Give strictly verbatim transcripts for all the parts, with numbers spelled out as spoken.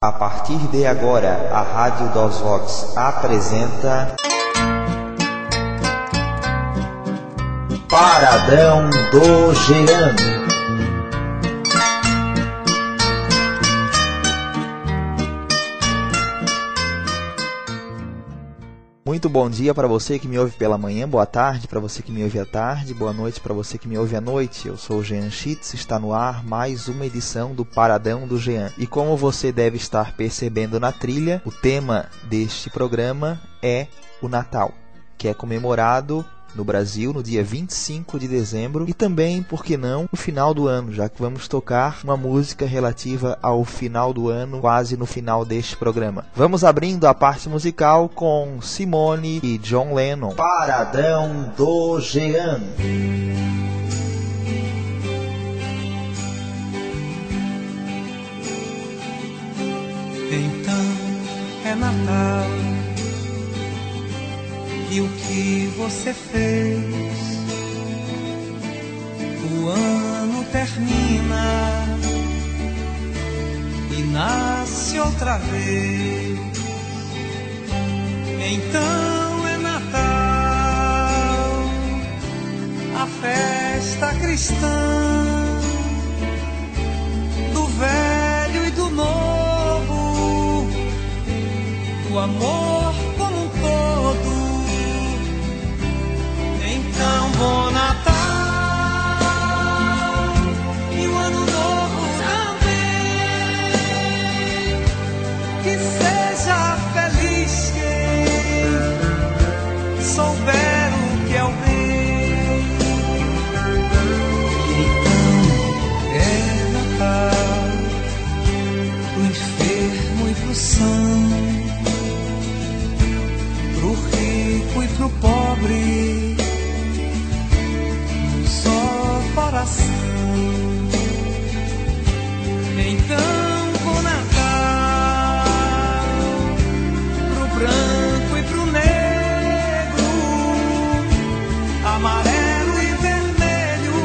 A partir de agora, a Rádio dos Vox apresenta Paradão do Jean. Muito bom dia para você que me ouve pela manhã, boa tarde para você que me ouve à tarde, boa noite para você que me ouve à noite. Eu sou o Jean Schitz, está no ar mais uma edição do Paradão do Jean. E como você deve estar percebendo na trilha, o tema deste programa é o Natal, que é comemorado no Brasil no dia vinte e cinco de dezembro e também, por que não, no final do ano, já que vamos tocar uma música relativa ao final do ano, quase no final deste programa. Vamos abrindo a parte musical com Simone e John Lennon. Paradão do Jean. Então é Natal. E o que você fez? O ano termina e nasce outra vez. Então é Natal, a festa cristã, do velho e do novo, do amor como um todo. Então, bom Natal e o ano novo também. Que seja feliz quem souber o que é o bem. Então, é Natal pro enfermo e pro são, pro rico e pro pobre, coração. Então, com Natal, pro branco e pro negro, amarelo e vermelho,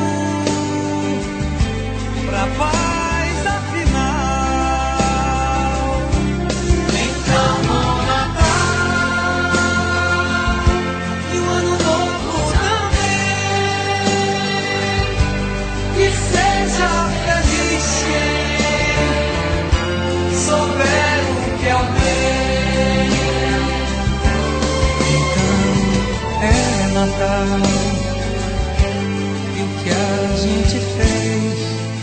pra paz afinal. Então, com Natal e o ano novo também. Que seja feliz quem souber o que é o bem. Então é Natal. E o que a gente fez?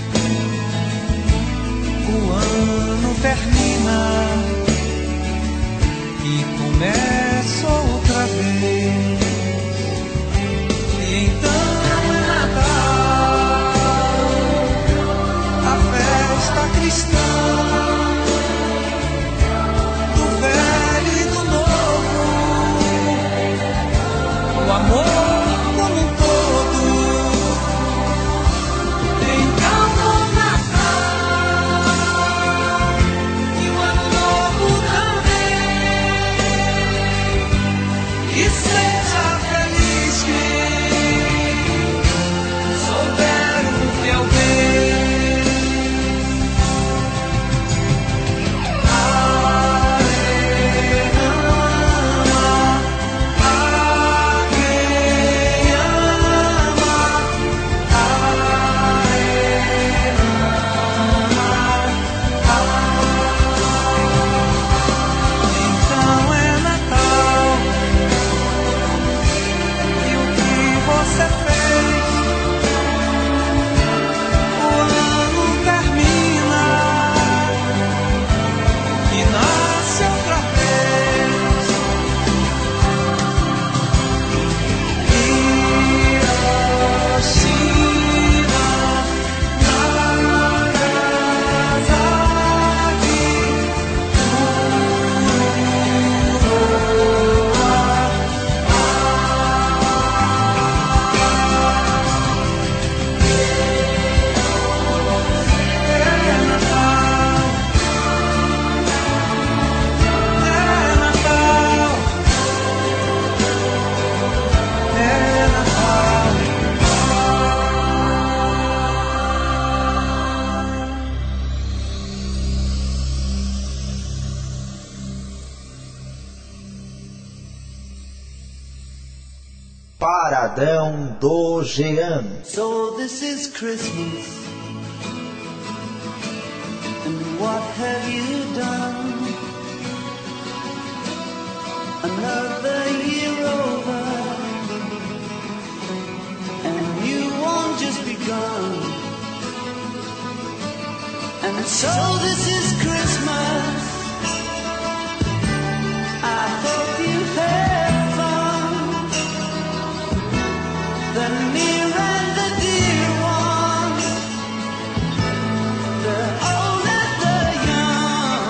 O ano termina e começa outra vez. E então cristã, do velho e do novo, o amor como um todo. Então, bom Natal e o ano novo também. Paradão do Jean. So this is Christmas, and what have you done? Another year over, and you won't just begun. And so this is Christmas, I hope you had fun. The near and the dear ones, the old and the young.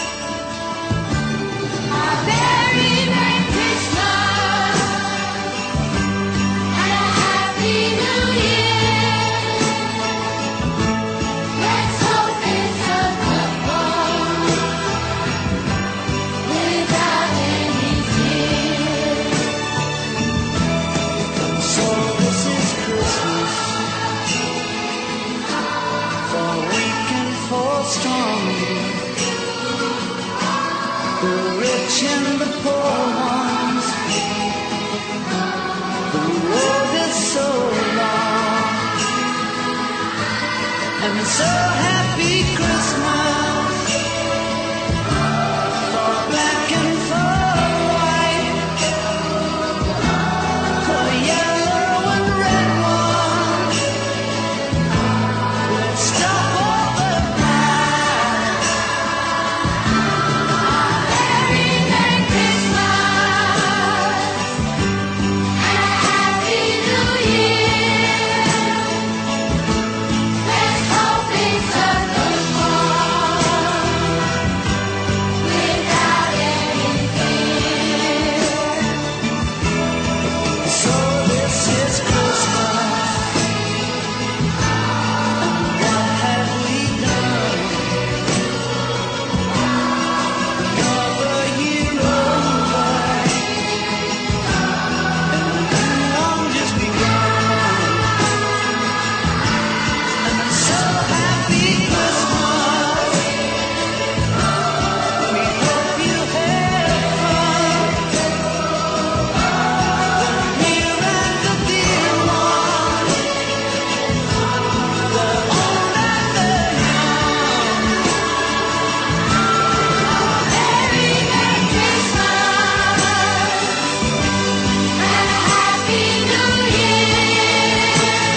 A very Merry Christmas and a Happy New Year. Let's hope it's a good one without any fear. So this is Christmas, for weak and for strong, the rich and the poor ones. The road is so long, and so happy Christmas for black and for white, for yellow and red ones. Let's stop all the pride. Very Merry Christmas and a Happy New Year. Let's hope it's a good one without any fear. So this is Christmas, and what have we done? Another year over, and the long just begun. And I'm so happy Christmas, we hope you had fun. The near and the dear ones, the old and the young. Very Merry Christmas and a Happy New Year.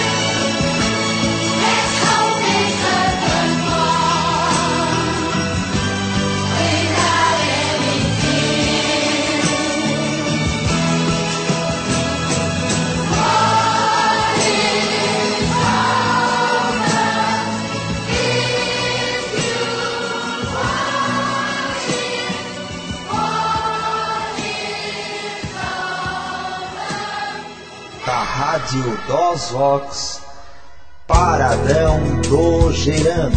Let's hope it's a good one without any fear. What is Da Rádio Dos Vox, Paradão do Jean.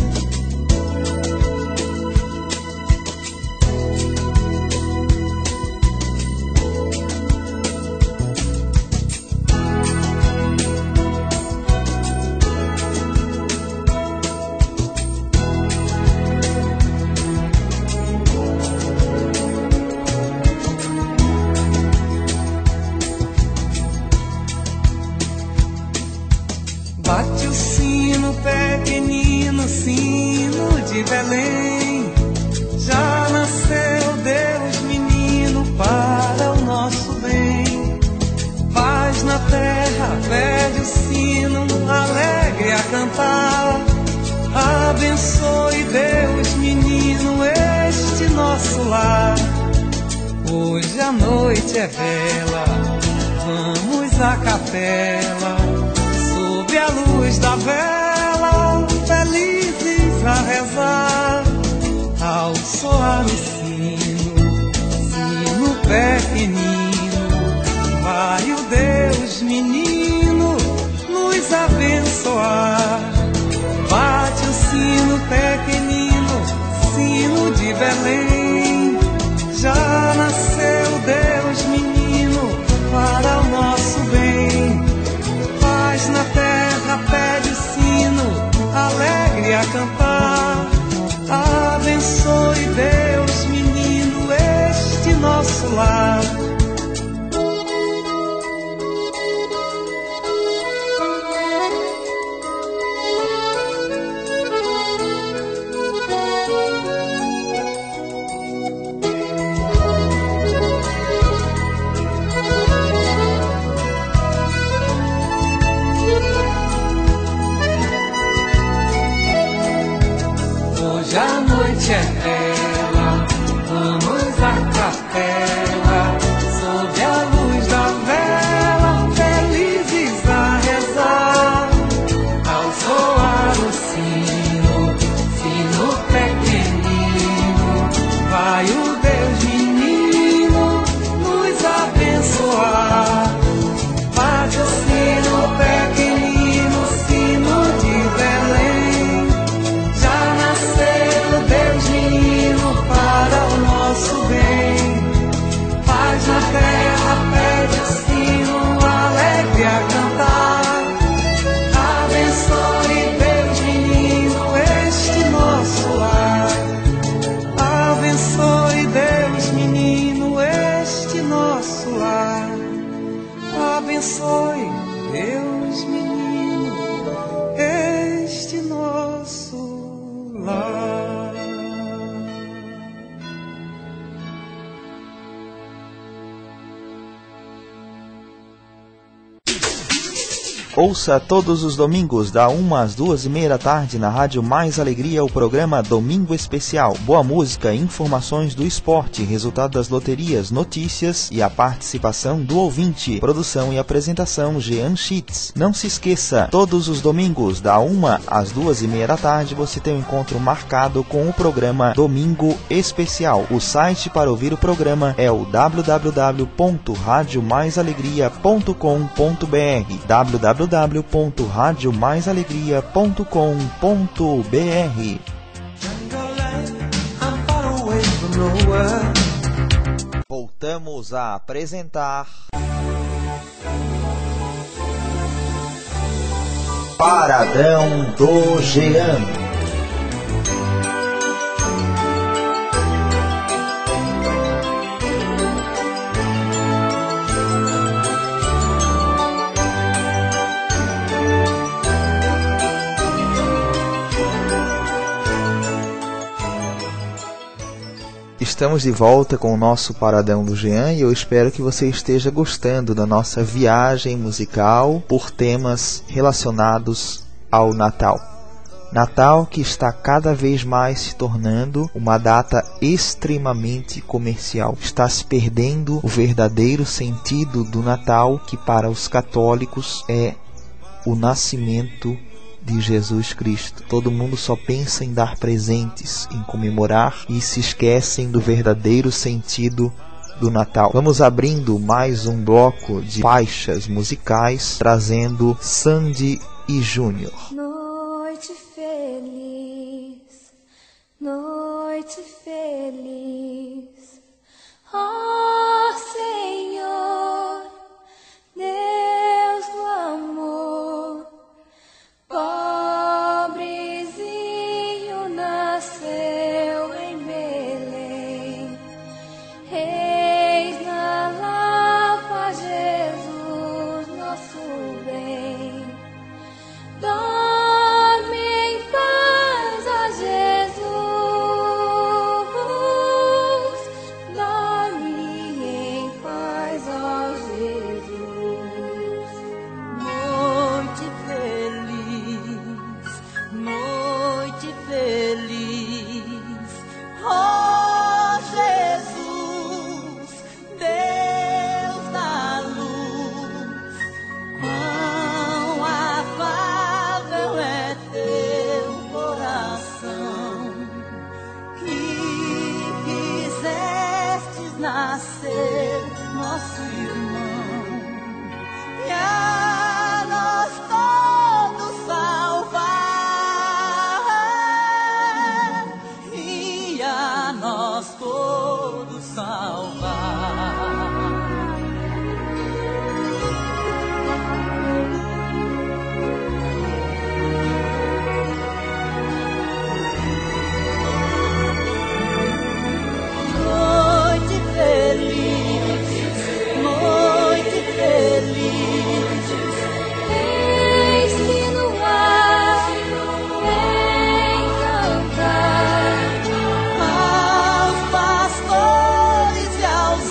Bate o sino pequenino, sino de Belém. Já nasceu Deus menino para o nosso bem. Paz na terra, pede o sino alegre a cantar. Abençoe Deus menino este nosso lar. Hoje a noite é bela, vamos à capela. Sob a luz da vela, felizes a rezar. Ao soar o sino, sino pequenino, vai o Deus menino nos abençoar. Bate o sino pequenino, sino de Belém. Já nasceu Deus menino para o nosso bem. Paz na terra, pede o sino alegre a cantar. Abençoe Deus menino este nosso lar. vai o Deus menino nos abençoar. Bate o sino pequenino, sino de Belém. Já nasceu Deus menino para o nosso bem. Paz na terra, pede o sino alegre a cantar. Abençoe Deus menino este nosso lar. Abençoe Deus menino este nosso lar. Abençoe Deus menino este nosso lar. Ouça todos os domingos, da uma às duas e meia da tarde, na Rádio Mais Alegria, o programa Domingo Especial. Boa música, informações do esporte, resultado das loterias, notícias e a participação do ouvinte. Produção e apresentação, Jean Schitz. Não se esqueça, todos os domingos, da uma às duas e meia da tarde, você tem um encontro marcado com o programa Domingo Especial. O site para ouvir o programa é o w w w ponto rádio mais alegria ponto com ponto b r w w w ponto rádio mais alegria ponto com ponto b r. Voltamos a apresentar Paradão do Jean. Estamos de volta com o nosso Paradão do Jean e eu espero que você esteja gostando da nossa viagem musical por temas relacionados ao Natal. Natal que está cada vez mais se tornando uma data extremamente comercial. Está se perdendo o verdadeiro sentido do Natal, que para os católicos é o nascimento de Jesus Cristo. Todo mundo só pensa em dar presentes, em comemorar e se esquecem do verdadeiro sentido do Natal. Vamos abrindo mais um bloco de faixas musicais, trazendo Sandy e Júnior. Noite feliz, noite feliz, ó Senhor, Deus do amor. Pobrezinho nasceu em Belém, eis na Lapa Jesus, nosso bem. Dorme em paz, ó Jesus, dorme em paz, ó Jesus. Noite feliz, noite feliz, ó Jesus, Deus da luz. Quão afável é teu coração, que fizestes nascer nosso irmão, e a nós todos salvar, e a nós todos salvar. Noite feliz, noite feliz, eis-me no ar, vem cantar aos pastores e aos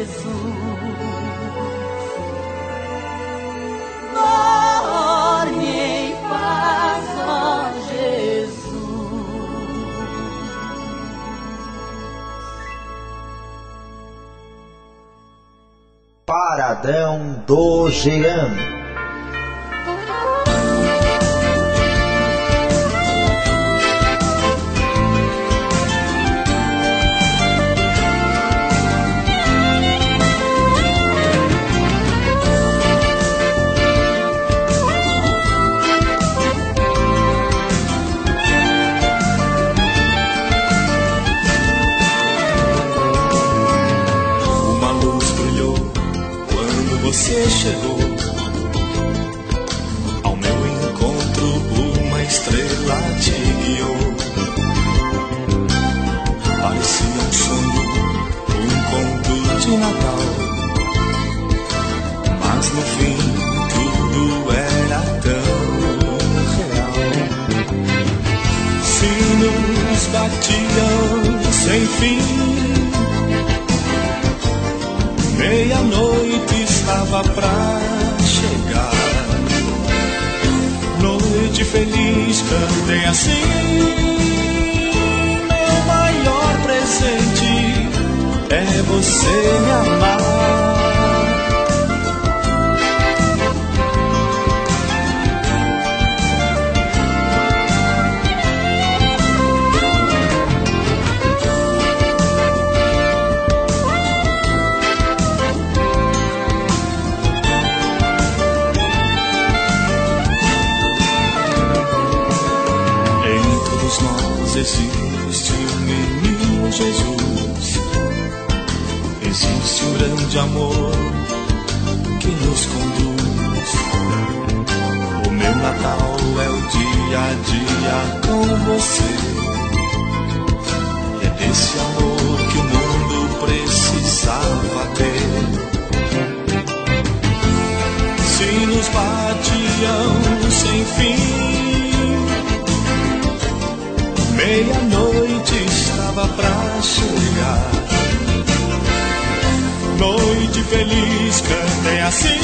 Dorme em paz, ó Jesus. Paradão do Jean. Você chegou ao meu encontro, uma estrela te guiou. Parecia um sonho, um conto de Natal, mas no fim tudo era tão real. Sinos batiam sem fim, meia-noite estava pra chegar. Noite feliz, cantei assim. Meu maior presente é você me amar. Existe um menino Jesus, existe um grande amor que nos conduz. O meu Natal é o dia a dia com você, e é desse amor que o mundo precisava ter. Sinos batiam sem fim, meia-noite estava pra chegar. Noite feliz, cantei assim.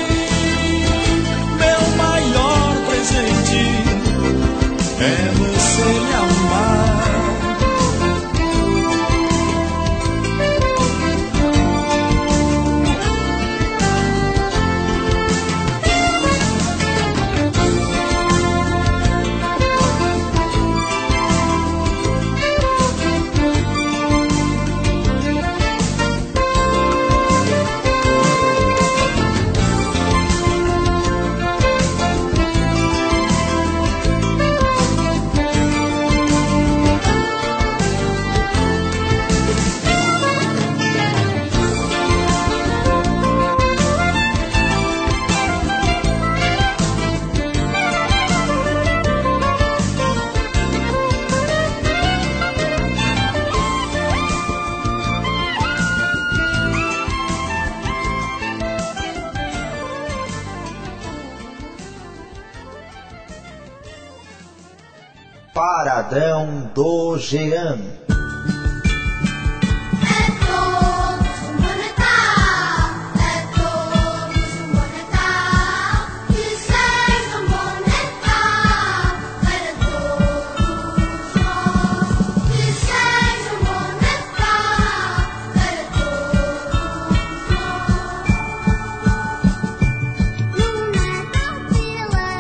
Meu maior presente é você me amar. Paradão do Jean.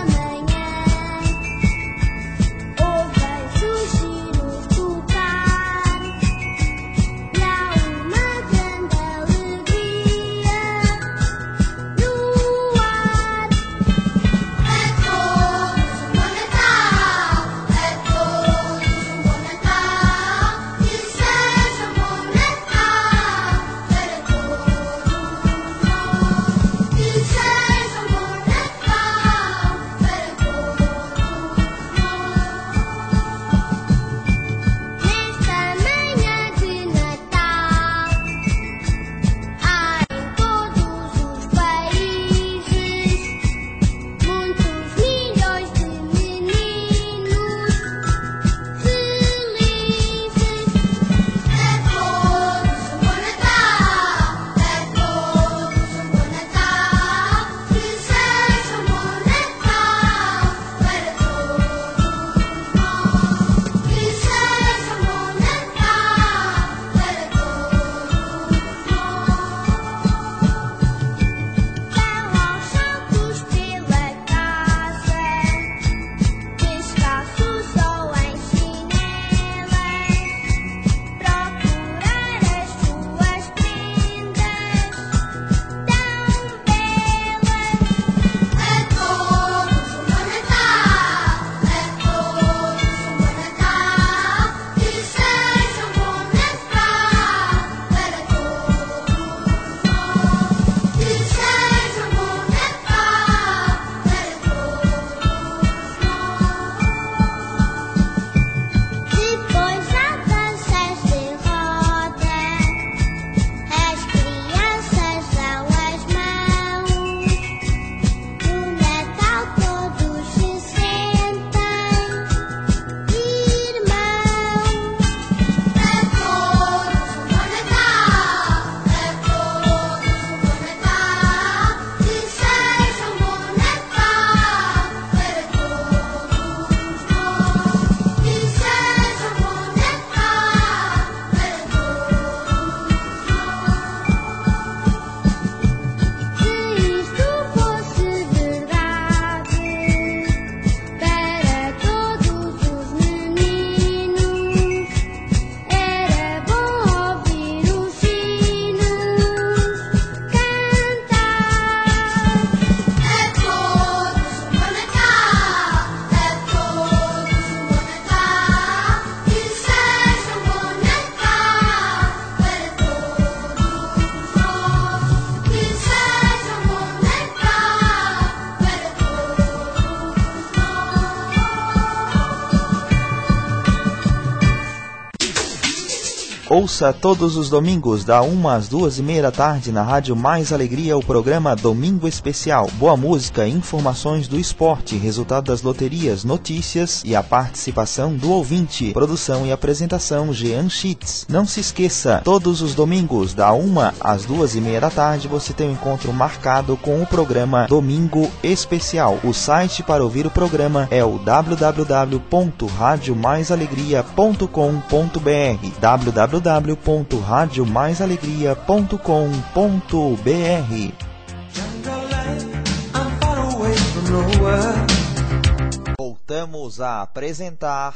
Ou vai surgir o Ouça todos os domingos, da uma às duas e meia da tarde, na Rádio Mais Alegria, o programa Domingo Especial. Boa música, informações do esporte, resultado das loterias, notícias e a participação do ouvinte. Produção e apresentação, Jean Schitz. Não se esqueça, todos os domingos, da uma às duas e meia da tarde, você tem um encontro marcado com o programa Domingo Especial. O site para ouvir o programa é o w w w ponto rádio mais alegria ponto com ponto b r w w w ponto rádio mais alegria ponto com ponto b r. Voltamos a apresentar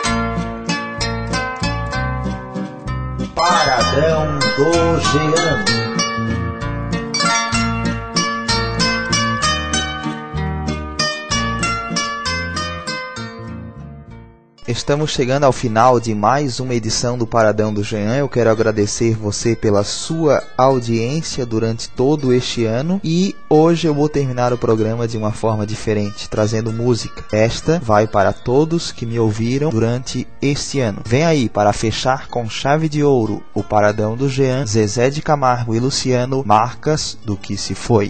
Paradão do Jean. Estamos chegando ao final de mais uma edição do Paradão do Jean. Eu quero agradecer você pela sua audiência durante todo este ano. E hoje eu vou terminar o programa de uma forma diferente, trazendo música. Esta vai para todos que me ouviram durante este ano. Vem aí, para fechar com chave de ouro, o Paradão do Jean, Zezé de Camargo e Luciano, Marcas do que se foi.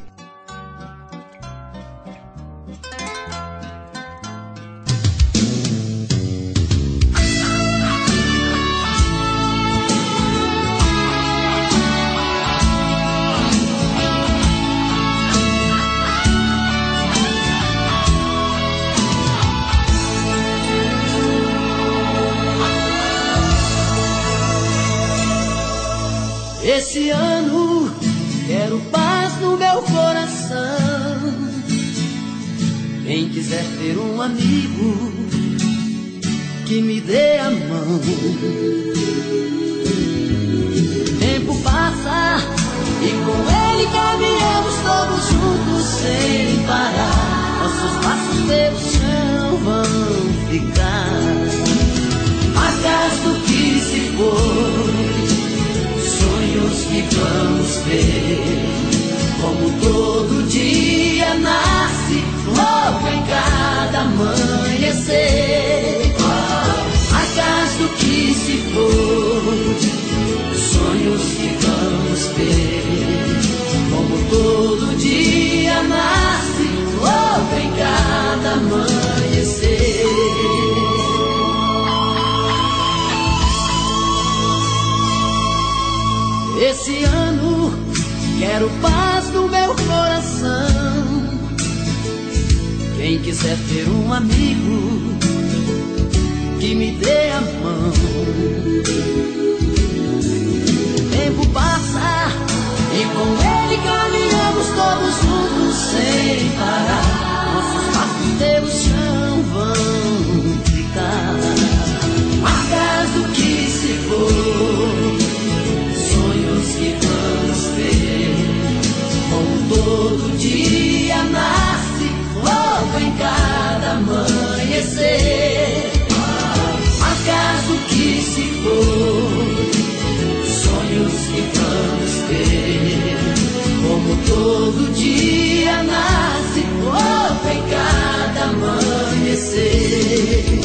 Esse ano quero paz no meu coração. Quem quiser ter um amigo que me dê a mão. O tempo passa e com ele caminhamos todos juntos sem parar. Nossos passos pelo chão vão ficar marcas do que se foi, sonhos que vamos ver, como todo dia nasce logo em cada amanhecer. Marcas do que se foi, sonhos que vamos ter, como todo dia nasce logo em cada amanhecer. Esse ano quero paz no meu coração. Quem quiser ter um amigo que me dê a mão. O tempo passa e com ele caminhamos todos juntos sem parar. Nossos passos pelo chão vão ficar marcas do que se foi, sonhos que vamos ver, como todo dia nasce logo em cada amanhecer. Marcas do que se foi, sonhos que vamos ter, como todo dia nasce logo em cada amanhecer.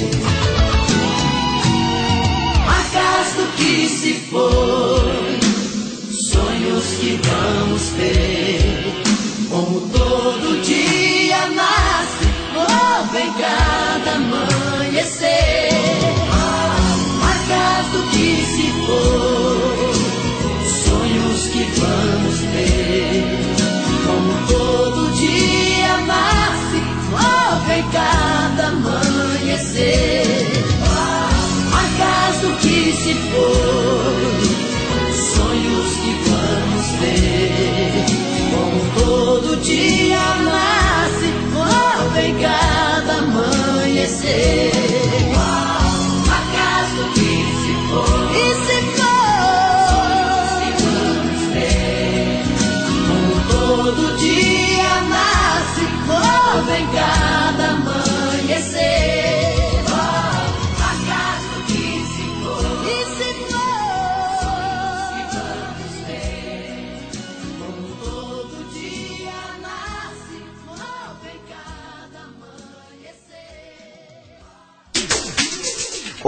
Marcas do que se foi, sonhos que vamos ter, como todo dia nasce logo em cada amanhecer. Marcas do que se foi, sonhos que vamos ter, como todo dia nasce logo em cada amanhecer. Marcas do que se foi, sonhos que vamos ter, como todo dia nasce logo em cada amanhecer. Marcas do que se foi, e se foi, sonhos que vamos ter, como todo dia nasce logo em cada amanhecer.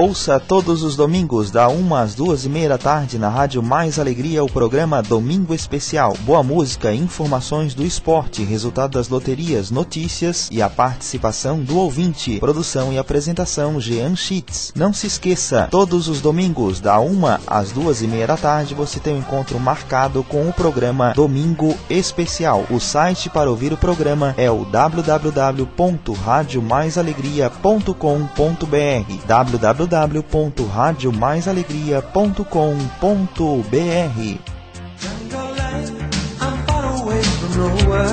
Ouça todos os domingos, da uma às duas e meia da tarde, na Rádio Mais Alegria, o programa Domingo Especial. Boa música, informações do esporte, resultado das loterias, notícias e a participação do ouvinte. Produção e apresentação, Jean Schitz. Não se esqueça, todos os domingos, da uma às duas e meia da tarde, você tem um encontro marcado com o programa Domingo Especial. O site para ouvir o programa é o w w w ponto rádio mais alegria ponto com ponto b r w w w ponto rádio mais alegria ponto com ponto b r. I'm far away from nowhere.